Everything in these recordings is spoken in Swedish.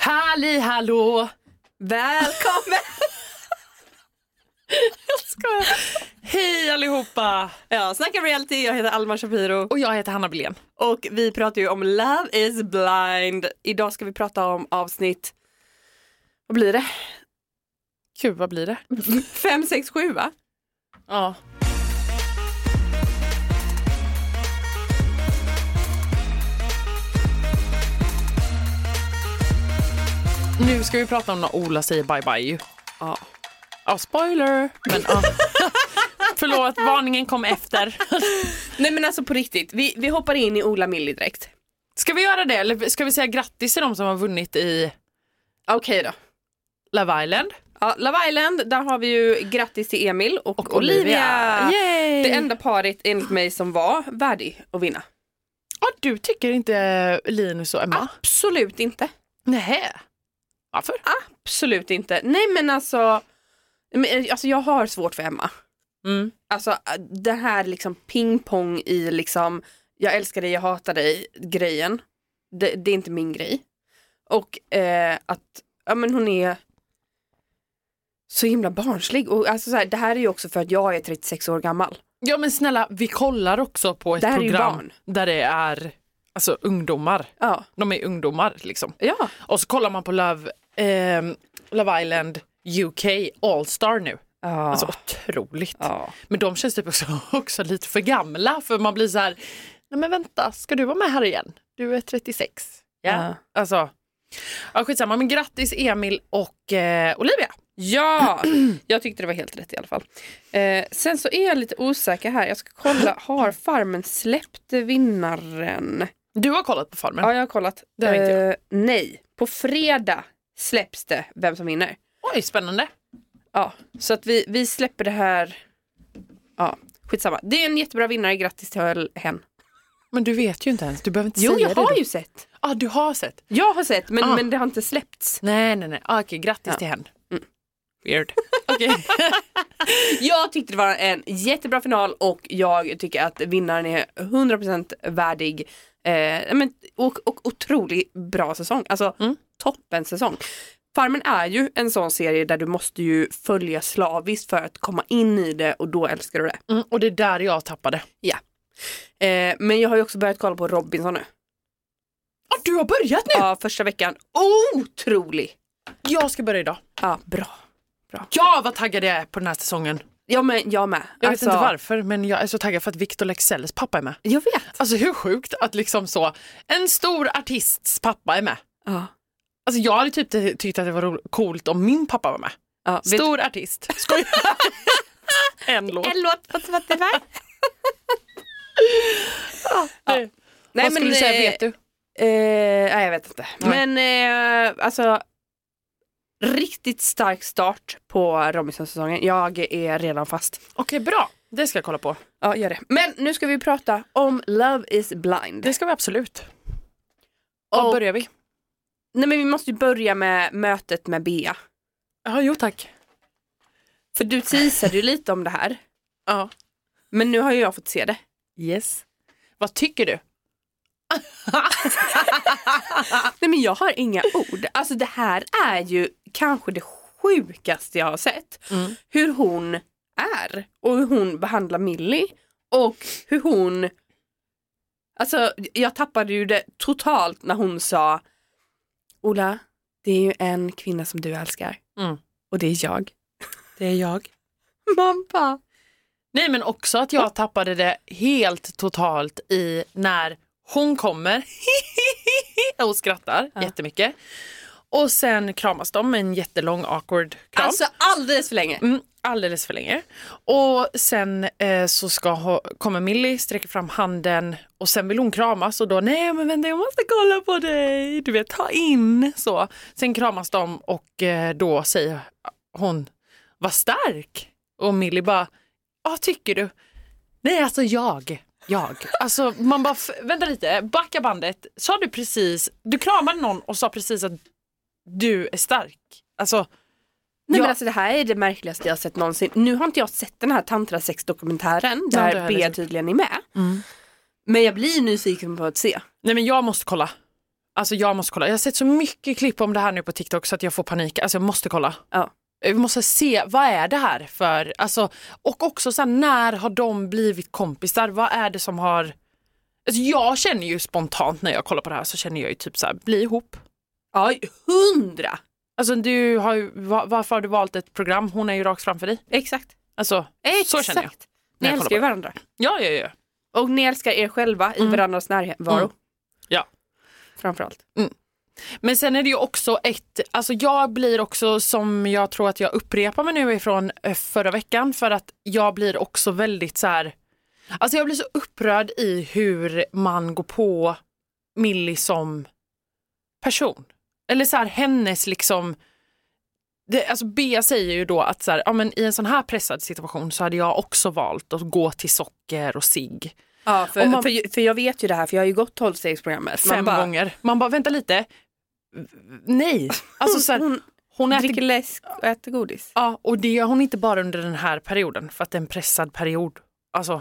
Halli hallå! Välkommen! Jag skojar. Hej allihopa! Ja, snacka reality. Jag heter Alma Shapiro. Och jag heter Hanna Belén. Och vi pratar ju om Love is blind. Idag ska vi prata om avsnitt... Vad blir det? Gud, vad blir det? 5, 6, 7 va? Ja. Nu ska vi prata om när Ola säger bye bye ju. Ja. Ja, spoiler. Men ja. Förlåt, varningen kom efter. Nej men alltså på riktigt. Vi hoppar in i Ola Milli direkt. Ska vi göra det? Eller ska vi säga grattis till de som har vunnit i Okej då. Love Island? Ja, Love Island, där har vi ju grattis till Emil och Olivia. Yay! Det enda paret enligt mig som var värdig att vinna. Ja, du tycker inte Linus och Emma? Absolut inte. Nej. Varför? Absolut inte. Nej men alltså jag har svårt för Emma. Mm. Alltså det här liksom pingpong i liksom jag älskar dig, jag hatar dig grejen. Det är inte min grej. Och att men hon är så himla barnslig. Och alltså så här, det här är ju också för att jag är 36 år gammal. Ja men snälla, vi kollar också på ett Det här är ju program barn. där det är alltså ungdomar. Ja. De är ungdomar liksom. Ja. Och så kollar man på Love Island UK All-Star nu. Ja. Alltså otroligt. Ja. Men de känns typ också lite för gamla, för man blir så här: nej men vänta, ska du vara med här igen? Du är 36. Ja. Alltså, ja skitsamma, men grattis Emil och Olivia. Ja, jag tyckte det var helt rätt i alla fall. Sen så är jag lite osäker här. Jag ska kolla, har Farmen släppt vinnaren? Du har kollat på Farmen? Ja, jag har kollat. Det har inte jag. Nej, på fredag släpps det vem som vinner. Oj, spännande. Ja, så att vi släpper det här. Ja, skitsamma. Det är en jättebra vinnare, grattis till hen. Men du vet ju inte ens, du behöver inte Jo, säga det. jag har ju sett. Ja, du har sett. Jag har sett, men det har inte släppts. Nej. Okej, grattis till hen. Weird. Okej. Jag tyckte det var en jättebra final och jag tycker att vinnaren är 100% värdig. Och otroligt bra säsong. Alltså toppen säsong. Farmen är ju en sån serie där du måste ju följa slaviskt för att komma in i det, och då älskar du det. Och det är där jag tappade. Ja. Men jag har ju också börjat kolla på Robinson nu. Ja, du har börjat nu? Ja, första veckan. Otrolig! Jag ska börja idag. Ja, bra. Ja, vad taggad jag är på den här säsongen. Ja, men jag med. Jag vet inte varför, men jag är så taggad för att Victor Leksells pappa är med. Jag vet. Alltså hur sjukt att liksom så en stor artists pappa är med. Ja. Alltså jag hade typ tyckt att det var coolt om min pappa var med. Ja, stor artist. Skojar. En låt. En låt på Spotify. Nej. Vad skulle du säga, vet du? Nej, jag vet inte. Nej. Men alltså riktigt stark start på Robinson-säsongen. Jag är redan fast. Okej, bra. Det ska jag kolla på. Ja, gör det. Men nu ska vi prata om Love is blind. Det ska vi absolut. Var börjar vi? Nej, men vi måste ju börja med mötet med Bea. Ja, jo tack. För du teasade ju lite om det här. Ja. Men nu har ju jag fått se det. Yes. Vad tycker du? Nej, men jag har inga ord. Alltså det här är ju kanske det sjukaste jag har sett. Hur hon är och hur hon behandlar Millie och hur hon... Alltså jag tappade ju det totalt när hon sa: Ola, det är ju en kvinna som du älskar. Och det är jag. Det är jag. Mamma. Nej, men också att jag tappade det helt totalt i när hon kommer och skrattar jättemycket. Och sen kramas de med en jättelång awkward kram. Alltså alldeles för länge. Alldeles för länge. Och sen så kommer Millie, sträcker fram handen och sen vill hon kramas och då, nej men vänta, jag måste kolla på dig. Du vet, ta in så. Sen kramas de och då säger hon: vad stark. Och Millie bara: ja, tycker du? Nej, alltså jag. Alltså man bara, vänta lite, backa bandet. Sa du precis, du kramade någon och sa precis att du är stark. Alltså Nej, men alltså det här är det märkligaste jag har sett någonsin. Nu har inte jag sett den här Tantra 6-dokumentären där Bea tydligen är med. Men jag blir nyfiken på att se. Nej, men jag måste kolla. Alltså jag måste kolla. Jag har sett så mycket klipp om det här nu på TikTok så att jag får panik. Alltså jag måste kolla. Ja. Vi måste se, vad är det här för... Alltså, och också så här, när har de blivit kompisar? Vad är det som har... Alltså jag känner ju spontant när jag kollar på det här så känner jag ju typ så här, bli ihop. Ja, 100. Alltså du har ju, varför har du valt ett program? Hon är ju rakt framför dig. Exakt. Alltså, så känner jag. Ni älskar ju varandra. Ja. Och ni älskar er själva i varandras närvaro. Ja. Framförallt. Men sen är det ju också alltså jag blir också, som jag tror att jag upprepar mig nu ifrån förra veckan, för att jag blir också väldigt så här, alltså jag blir så upprörd i hur man går på Millie som person. Eller så här, hennes liksom, alltså Bea säger ju då att så här, ja, men i en sån här pressad situation så hade jag också valt att gå till socker och cigg. Ja, för jag vet ju det här, för jag har ju gått 12-stegsprogrammet. 5 gånger. Man bara, vänta lite. Nej. Alltså så här, hon dricker läsk och äter godis. Ja, och det gör hon inte bara under den här perioden, för att det är en pressad period. Alltså,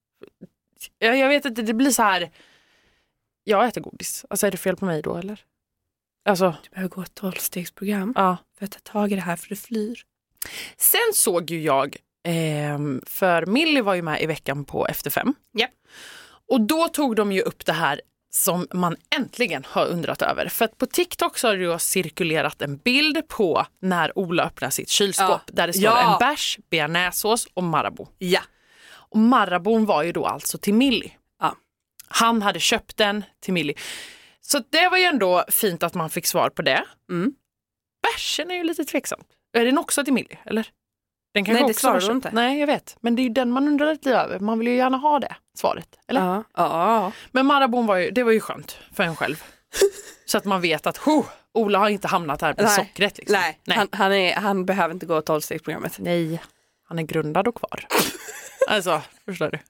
jag vet inte, det blir så här, jag äter godis. Alltså är det fel på mig då, eller? Alltså, du behöver gå ett 12-stegsprogram för att ta tag i det här, för det flyr. Sen såg ju jag, för Millie var ju med i veckan på Efter 5. Ja. Och då tog de ju upp det här som man äntligen har undrat över. För att på TikTok så har det ju cirkulerat en bild på när Ola öppnar sitt kylskåp. Där det står en bärs, bearnaisesås och Marabou. Ja. Och Marabou var ju då alltså till Millie. Ja. Han hade köpt den till Millie. Så det var ju ändå fint att man fick svar på det. Bärsen är ju lite tveksamt. Är den också till Millie, eller? Den Nej, det svarar du inte. Nej, jag vet. Men det är ju den man undrar lite över. Man vill ju gärna ha det svaret, eller? Ja. Men Marabou det var ju skönt för en själv. Så att man vet att Ola har inte hamnat här på sockret. Liksom. Nej. Han behöver inte gå 12-stegsprogrammet. Nej, han är grundad och kvar. Alltså, förstår du?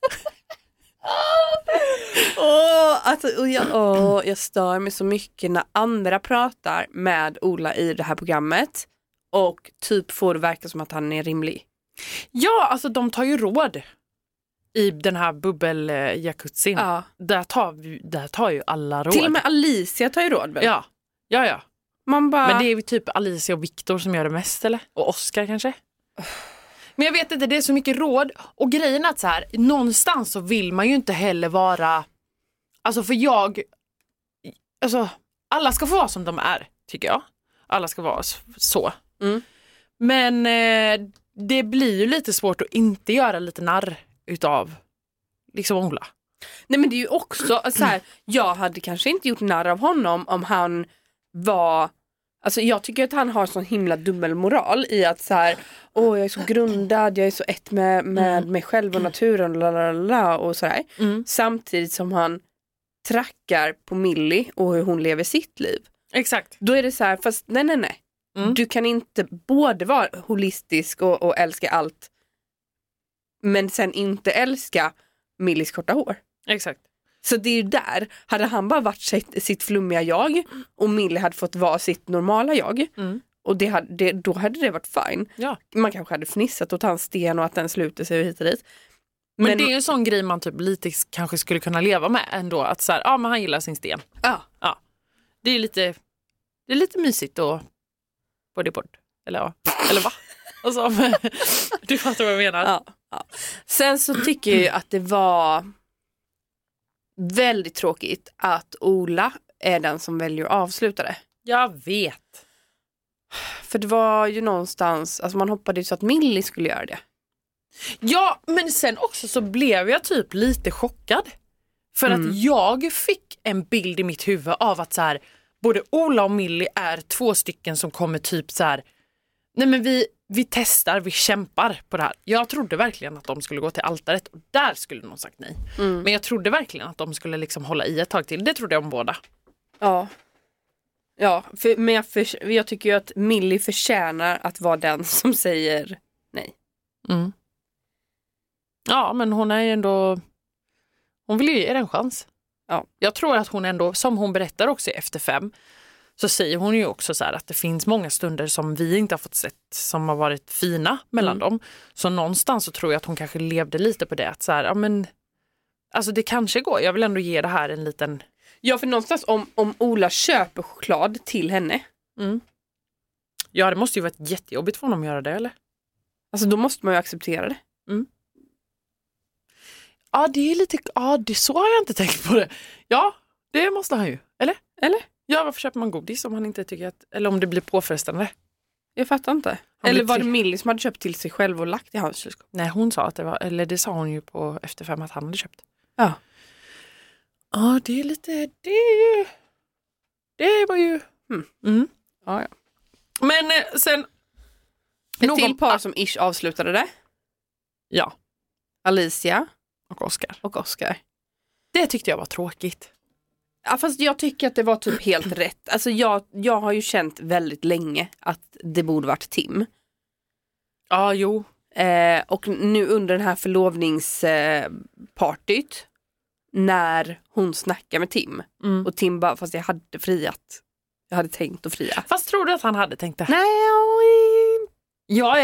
Jag stör mig så mycket när andra pratar med Ola i det här programmet och typ får det verka som att han är rimlig. Ja, alltså de tar ju råd i den här bubbel-jacuzzin. Ja. Där tar ju alla råd. Till och med Alicia tar ju råd, väl? Ja. Man bara... Men det är ju typ Alicia och Victor som gör det mest, eller? Och Oscar kanske? Men jag vet inte, det är så mycket råd. Och grejen är att så här, någonstans så vill man ju inte heller vara... Alltså för alltså alla ska få vara som de är, tycker jag. Alla ska vara så. Men det blir ju lite svårt att inte göra lite narr utav liksom Ola. Nej, men det är ju också så här, jag hade kanske inte gjort narr av honom om han var... Alltså jag tycker att han har sån himla dubbelmoral i att så här, jag är så grundad, jag är så ett med mig själv och naturen och sådär. Samtidigt som han trackar på Millie och hur hon lever sitt liv. Exakt. Då är det så här, fast nej. Du kan inte både vara holistisk och älska allt, men sen inte älska Millies korta hår. Exakt. Så det är ju där, hade han bara varit sitt flummiga jag och Millie hade fått vara sitt normala jag, och då hade det varit fine. Ja. Man kanske hade fnissat åt hans sten och att den sluter sig hit och dit. Men det är ju en sån grej man typ lite kanske skulle kunna leva med ändå, att så här, men han gillar sin sten. Ja. Det är lite mysigt och bodyboard. Eller va? Alltså, du fattar vad jag menar. Ja. Sen så tycker jag ju att det var väldigt tråkigt att Ola är den som väljer att avsluta det. Jag vet. För det var ju någonstans, alltså man hoppades så att Millie skulle göra det. Ja, men sen också så blev jag typ lite chockad. För att jag fick en bild i mitt huvud av att så här, både Ola och Millie är 2 stycken som kommer typ så här, nej men vi testar, vi kämpar på det här. Jag trodde verkligen att de skulle gå till altaret och där skulle någon sagt nej. Men jag trodde verkligen att de skulle liksom hålla i ett tag till. Det trodde jag om båda. Ja, men jag tycker ju att Millie förtjänar att vara den som säger nej. Ja, men hon är ju ändå... Hon vill ju ge en chans. Ja. Jag tror att hon ändå, som hon berättar också Efter 5, så säger hon ju också så här att det finns många stunder som vi inte har fått sett som har varit fina mellan dem. Så någonstans så tror jag att hon kanske levde lite på det. Att så här, alltså det kanske går. Jag vill ändå ge det här en liten Ja, för någonstans om Ola köper choklad till henne. Ja, det måste ju varit jättejobbigt för honom att göra det, eller? Alltså då måste man ju acceptera det. Ja, det är lite... Ja, så har jag inte tänkt på det. Ja, det måste han ju. Eller? Ja, varför köper man godis om han inte tycker att... Eller om det blir påfrestande? Jag fattar inte. Eller var det Millie som hade köpt till sig själv och lagt i hans kylskåp? Nej, hon sa att det var... Eller det sa hon ju på efter 5 att han hade köpt. Ja. Ja, det är lite... Det var ju... Ja. Men sen... Ett till par som ish avslutade det. Ja. Alicia Och Oscar. och Det tyckte jag var tråkigt. Ja, fast jag tycker att det var typ helt rätt. Alltså jag har ju känt väldigt länge att det borde varit Tim. Ja, jo. Och nu under den här förlovningspartyt när hon snackar med Tim och Tim bara, fast jag hade friat. Jag hade tänkt att fria. Fast tror du att han hade tänkt det? Nej, Jag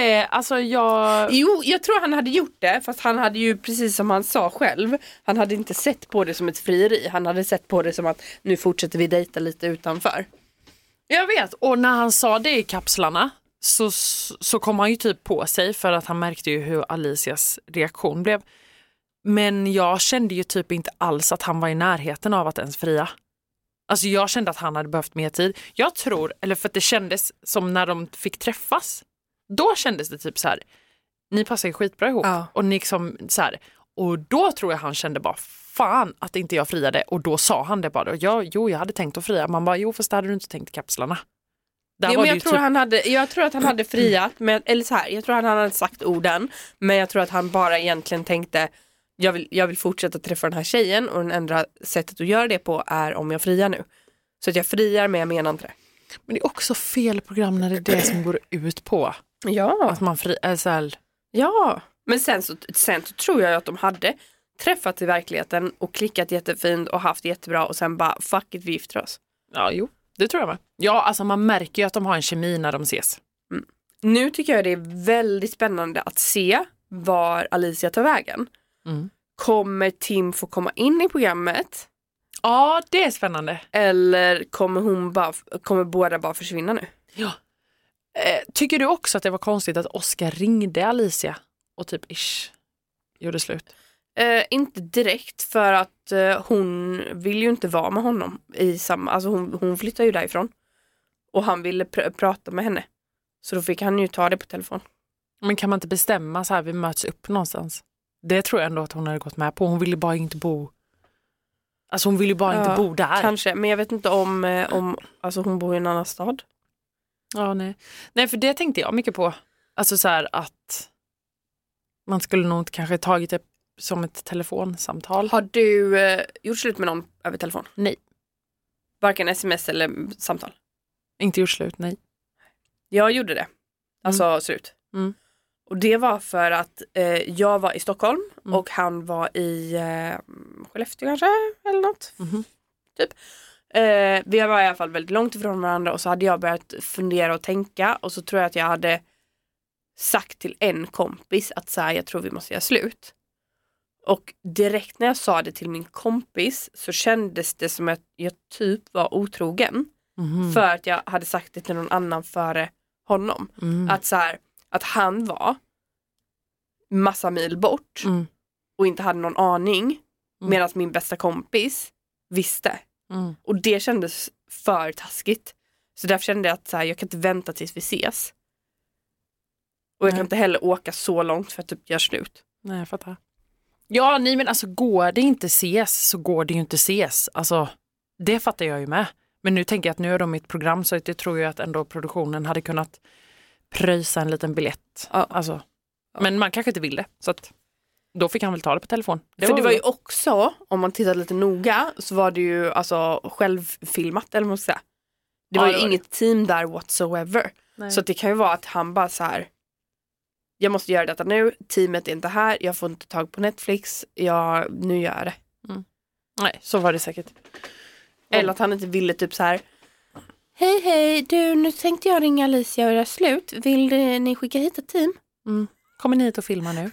Jo, jag tror han hade gjort det, fast han hade ju, precis som han sa själv, han hade inte sett på det som ett frieri. Han hade sett på det som att nu fortsätter vi dejta lite utanför. Jag vet, och när han sa det i kapslarna så kom han ju typ på sig för att han märkte ju hur Alicias reaktion blev. Men jag kände ju typ inte alls att han var i närheten av att ens fria. Alltså jag kände att han hade behövt mer tid. Jag tror, eller för att det kändes som när de fick träffas. Då kändes det typ så här, ni passar ju skitbra ihop. Ja. Och ni liksom så här, och då tror jag han kände bara, fan att inte jag friade. Och då sa han det bara, jag hade tänkt att fria. Man bara, jo fast det hade du inte tänkt i kapslarna. Men jag tror att han hade friat, eller så här, jag tror att han hade sagt orden, men jag tror att han bara egentligen tänkte, jag vill fortsätta träffa den här tjejen och den enda sättet att göra det på är om jag friar nu. Så att jag friar, men jag menar inte det. Men det är också fel program när det är det som går ut på. Ja. Att man Ja, men sen så tror jag att de hade träffat i verkligheten och klickat jättefint och haft jättebra och sen bara, fuck it, vi gifter oss. Ja, jo, det tror jag med. Ja, alltså man märker ju att de har en kemi när de ses. Nu tycker jag det är väldigt spännande att se var Alicia tar vägen. Kommer Tim få komma in i programmet? Ja, det är spännande. Eller kommer båda bara försvinna nu? Ja. Tycker du också att det var konstigt att Oscar ringde Alicia och typ gjorde slut? Inte direkt, för att hon vill ju inte vara med honom i samma, alltså hon flyttar ju därifrån. Och han ville prata med henne. Så då fick han ju ta det på telefon. Men kan man inte bestämma så här, vi möts upp någonstans? Det tror jag ändå att hon hade gått med på. Hon ville bara inte bo. Alltså hon ville bara inte bo där. Kanske, men jag vet inte om alltså hon bor i en annan stad. Ja, nej. Nej, för det tänkte jag mycket på. Alltså så här att man skulle nog kanske tagit det som ett telefonsamtal. Har du gjort slut med någon över telefon? Nej. Varken sms eller samtal? Inte gjort slut, nej. Jag gjorde det. Alltså slut. Och det var för att jag var i Stockholm och han var i Skellefteå kanske, eller något. Typ. Vi var i alla fall väldigt långt ifrån varandra och så hade jag börjat fundera och tänka och så tror jag att jag hade sagt till en kompis att så här, jag tror vi måste göra slut. Och direkt när jag sa det till min kompis så kändes det som att jag typ var otrogen. För att jag hade sagt det till någon annan före honom. Att så här, att han var massa mil bort och inte hade någon aning medan min bästa kompis visste. Och det kändes för taskigt. Så därför kände jag att så här, jag kan inte vänta tills vi ses. Och jag kan inte heller åka så långt för att typ göra slut. Nej, jag fattar. Ja, nej, men alltså går det inte ses så går det ju inte ses. Alltså, det fattar jag ju med. Men nu tänker jag att nu är de i ett program så det tror jag att ändå produktionen hade kunnat pröjsa en liten biljett. Ja. Alltså. Men man kanske inte vill det. Så att då fick han väl ta det på telefon. För det var ju också, om man tittar lite noga, så var det ju alltså självfilmat, eller vad man ska säga. Det var ju inget team där whatsoever. Nej. Så det kan ju vara att han bara så här, jag måste göra detta nu, teamet är inte här, jag får inte tag på Netflix, nu gör jag det. Nej, så var det säkert. Eller att han inte ville typ så här, hej, du, nu tänkte jag ringa Alicia och göra slut. Vill ni skicka hit ett team? Kommer ni hit och filma nu?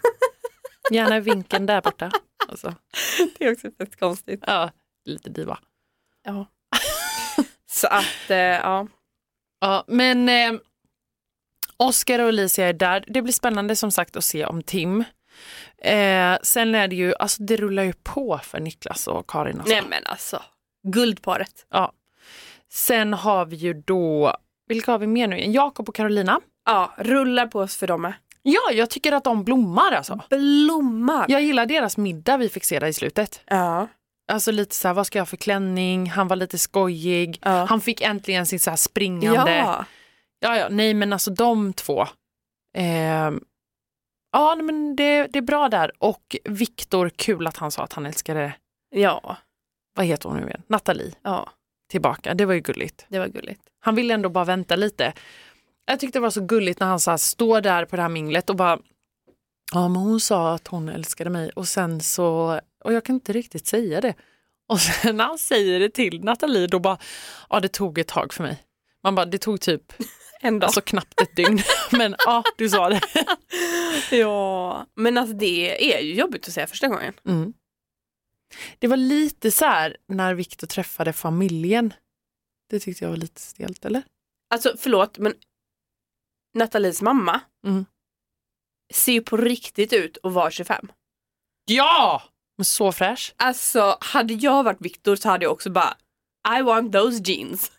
Gärna vinkeln där borta. Alltså. Det är också fett konstigt. Ja, lite diva. Ja. Så att, ja. Ja, men Oscar och Alicia är där. Det blir spännande som sagt att se om Tim. Sen är det ju, alltså det rullar ju på för Niklas och Karin. Alltså. Nej men alltså, guldparet. Ja. Sen har vi ju då, vilka har vi mer nu? Jakob och Carolina. Ja, rullar på oss för dem med. Ja, jag tycker att de blommar alltså. Blommar. Jag gillar deras middag vi fick se där i slutet. Ja. Alltså lite så här, vad ska jag för klänning? Han var lite skojig. Ja. Han fick äntligen sin så här springande. Ja, nej men alltså de två. Ja, men det är bra där. Och Viktor, kul att han sa att han älskade, Ja. vad heter hon nu igen? Nathalie. Ja, Tillbaka, det var ju gulligt. det var gulligt. Han ville ändå bara vänta lite. Jag tyckte det var så gulligt när han så här, står där på det här minglet och bara, ja men hon sa att hon älskade mig och sen så, och jag kan inte riktigt säga det. Och sen när han säger det till Nathalie då bara, ja det tog ett tag för mig. Man bara, det tog typ alltså knappt ett dygn. Men ja, du sa det. Ja, men alltså det är ju jobbigt att säga första gången. Mm. Det var lite så här när Viktor träffade familjen. Det tyckte jag var lite stelt, eller? Alltså förlåt, men Nathalies mamma ser ju på riktigt ut att vara 25. Ja! Men så fräsch. Alltså, hade jag varit Viktor så hade jag också bara I want those jeans.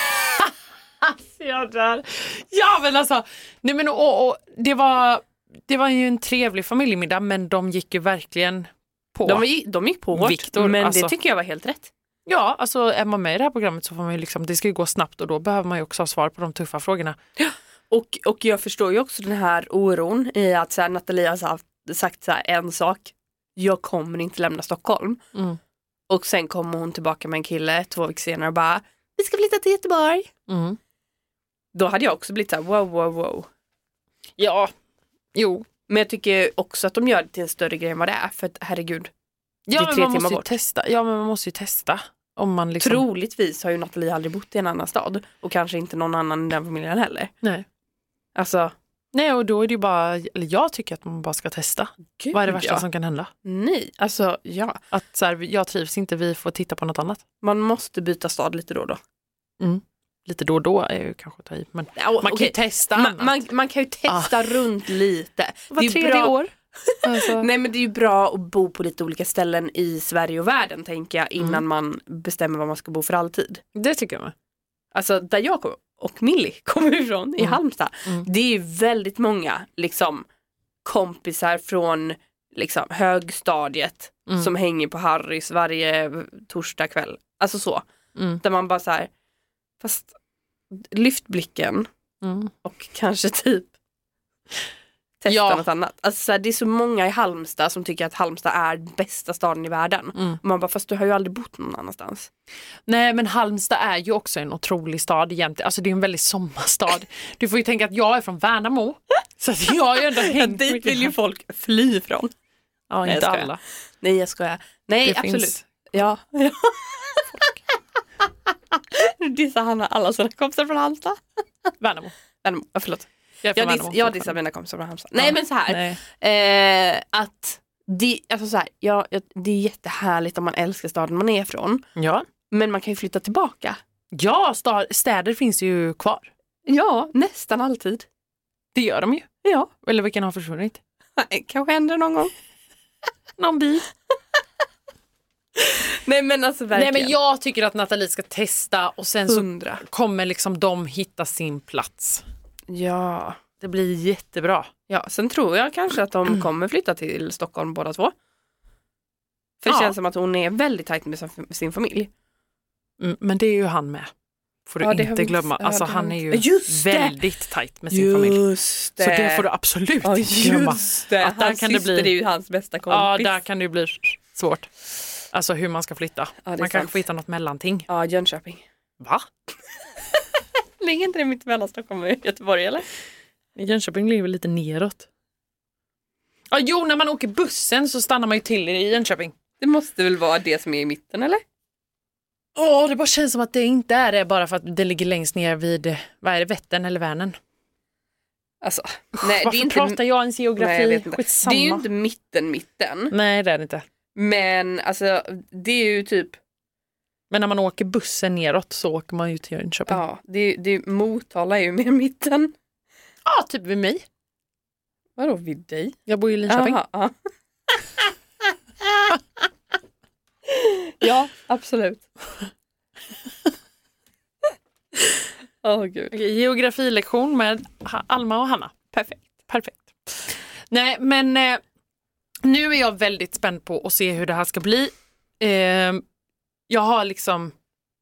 Ja, men alltså nej, men, och, det var ju en trevlig familjemiddag, men de gick ju verkligen på. De gick på hårt, Viktor, men alltså, det tycker jag var helt rätt. Ja, alltså är man med i det här programmet så får man ju liksom, det ska ju gå snabbt och då behöver man ju också ha svar på de tuffa frågorna. Ja. Och jag förstår ju också den här oron i att så här, Nathalie har sagt så här, en sak. Jag kommer inte lämna Stockholm. Mm. Och sen kommer hon tillbaka med en kille 2 veckor senare och bara, vi ska flytta till Göteborg. Mm. Då hade jag också blivit så här, wow. Ja, jo. Men jag tycker också att de gör det till en större grej än vad det är. För att herregud, Ja, det är 3 men man timmar måste ju bort. testa. Ja, men man måste ju testa. Om man liksom... Troligtvis har ju Nathalie aldrig bott i en annan stad. Och kanske inte någon annan i den familjen heller. Nej. Alltså. Nej, och då är det ju bara, eller jag tycker att man bara ska testa. Gud, vad är det värsta som kan hända? Nej, alltså ja. Att så här, jag trivs inte, vi får titta på något annat. Man måste byta stad lite då och då. Mm. Lite då och då är ju kanske att ta i, men Ja, man kan ju testa man kan ju testa runt lite. Var tredje år. Alltså. Nej, men det är ju bra att bo på lite olika ställen i Sverige och världen, tänker jag, innan man bestämmer var man ska bo för alltid. Det tycker jag med. Alltså där jag och Millie kommer ifrån i Halmstad. Det är ju väldigt många liksom kompisar från liksom högstadiet som hänger på Harrys varje torsdag kväll. Alltså så. Där man bara så här, fast lyft blicken och kanske typ testa något annat. Alltså så här, det är så många i Halmstad som tycker att Halmstad är bästa staden i världen. Och man bara, fast du har ju aldrig bott någon annanstans. Nej, men Halmstad är ju också en otrolig stad egentligen. Alltså det är en väldigt sommarstad. Du får ju tänka att jag är från Värnamo. Så att jag har ju ändå hängt dit mycket. vill ju folk fly från. Ja, Nej, inte jag skojar. alla. Nej, jag skojar. Nej, Det absolut. finns- Ja. Nu dissar Hanna alla sina kompisar från Halmstad. Värnamo. Förlåt. Jag är från Värnamo. Jag dissar mina kompisar från Halmstad. Nej, men så här. Nej. Att alltså så här, det är jättehärligt om man älskar staden man är ifrån. Ja. Men man kan ju flytta tillbaka. Ja, städer finns ju kvar. Ja, nästan alltid. Det gör de ju. Ja, Eller vilken har försvunnit? kanske händer någon gång. Någon by. Nej, men alltså verkligen. Nej, men jag tycker att Nathalie ska testa och sen så 100. kommer liksom de hitta sin plats. Ja. Det blir jättebra. Ja, sen tror jag kanske att de kommer flytta till Stockholm båda två. För det känns som att hon är väldigt tajt med sin familj. Men det är ju han med. Får du inte glömma. Alltså han är ju väldigt tajt med sin familj. Just det. Så det får du absolut inte glömma. Just det. Att där Hans kan det syster bli... är ju hans bästa kompis. Ja, där kan det ju bli svårt. Alltså hur man ska flytta. Ja, man kanske får hitta något mellanting. Ja, Jönköping. Va? Ligger inte det mitt mellan Stockholm och Göteborg, eller? Jönköping ligger väl lite neråt. Ja, jo, när man åker bussen så stannar man ju till i Jönköping. Det måste väl vara det som är i mitten, eller? Det bara känns som att det inte är det bara för att det ligger längst ner vid, vad är det, Vättern eller Vänern? Alltså, nej, Varför det är inte... pratar jag ens geografi? Nej, jag vet inte. Skitsamma. Det är ju inte mitten. Nej, det är det inte. Men alltså, det är ju typ Men när man åker bussen neråt så åker man ju till Jönköping. Ja, det Motala är ju mer mitten. Ja, typ vid mig. Vadå vid dig? Jag bor ju i Linköping. Ja. Ja, absolut. Gud. Okej, geografilektion med Alma och Hanna. Perfekt. Nej, men nu är jag väldigt spänd på att se hur det här ska bli. Jag har liksom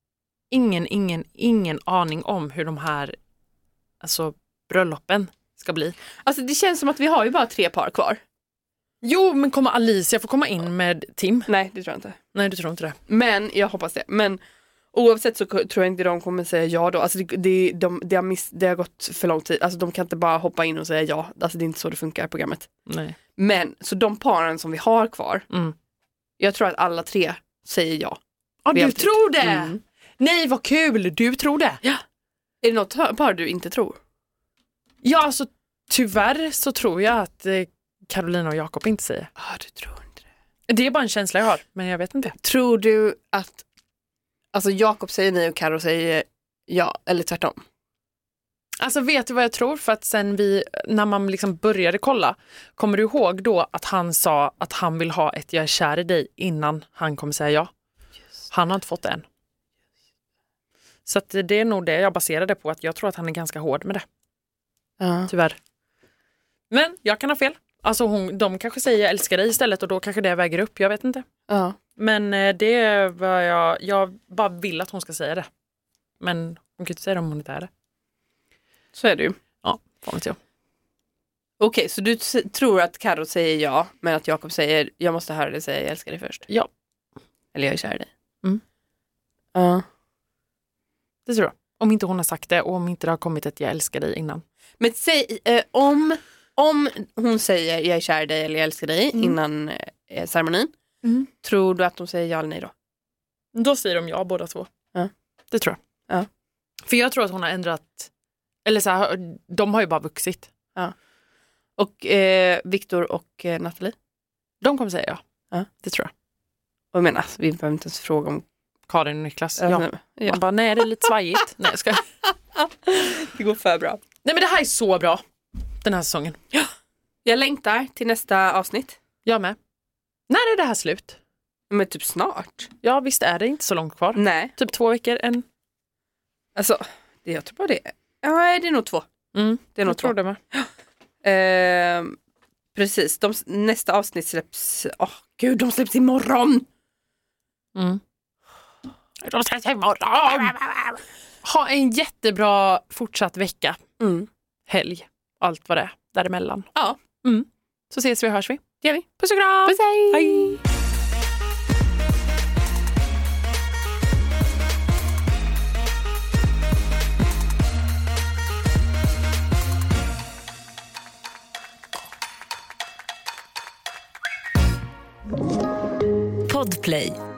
ingen aning om hur de här bröllopen ska bli. Alltså det känns som att vi har ju bara 3 par kvar. Jo, men kommer Alicia få komma in med Tim? Nej, det tror jag inte. Nej, du tror inte det. Men jag hoppas det. Men oavsett så tror jag inte de kommer säga ja då. Alltså det har gått för lång tid. Alltså de kan inte bara hoppa in och säga ja. Alltså det är inte så det funkar i programmet. Nej. Men så de paren som vi har kvar. Jag tror att alla 3 säger ja. Ja, du tror det? Nej, vad kul. Du tror det? Ja. Är det något par du inte tror? Ja, alltså tyvärr så tror jag att Carolina och Jakob inte säger. Ja, du tror inte det. Det är bara en känsla jag har, men jag vet inte. Tror du att Jakob säger nej och Karo säger ja, eller tvärtom? Alltså vet du vad jag tror? För att sen när man liksom började kolla, kommer du ihåg då att han sa att han vill ha ett jag är kär i dig innan han kommer säga ja? Han har inte fått det än. Så att det är nog det jag baserade på, att jag tror att han är ganska hård med det. Tyvärr. Men jag kan ha fel. Alltså de kanske säger jag älskar dig istället och då kanske det väger upp, jag vet inte. Men det är vad jag bara vill att hon ska säga det. Men hon kan inte säga det om hon inte är det. Så är det ju. Ja, fan vet jag. Okej, så du tror att Karo säger ja, men att Jakob säger jag måste höra dig säga jag älskar dig först? Ja. Eller jag är kär i dig? Det tror jag. Om inte hon har sagt det och om inte det har kommit ett jag älskar dig innan. Men säg, om hon säger jag är kär i dig eller jag älskar dig innan ceremonin, tror du att de säger ja eller nej då? Då säger de ja båda två. Ja. Det tror jag. Ja. För jag tror att hon har ändrat, eller så här, de har ju bara vuxit. Ja. Och Victor och Nathalie? De kommer säga ja. Ja. Det tror jag. Och jag menar, vi behöver inte ens fråga om Karin och Niklas. Ja. Man bara, nej det är lite svajigt. Nej, jag ska. Det går för bra. Nej men det här är så bra. Den här säsongen. Ja. Jag längtar till nästa avsnitt. Jag med. När är det här slut? Men typ snart. Ja visst är det inte så långt kvar. Nej. Typ 2 veckor. Alltså, jag tror bara det. Ja, det är nog 2. Det är nog 2. Jag tror det med. Precis, nästa avsnitt släpps. Gud, de släpps imorgon. De släpps imorgon. Ha en jättebra fortsatt vecka. Helg. Allt vad det är däremellan. Ja. Så ses vi och hörs vi. Det gör vi. Puss och kram. Puss, hej. Hej. Podplay.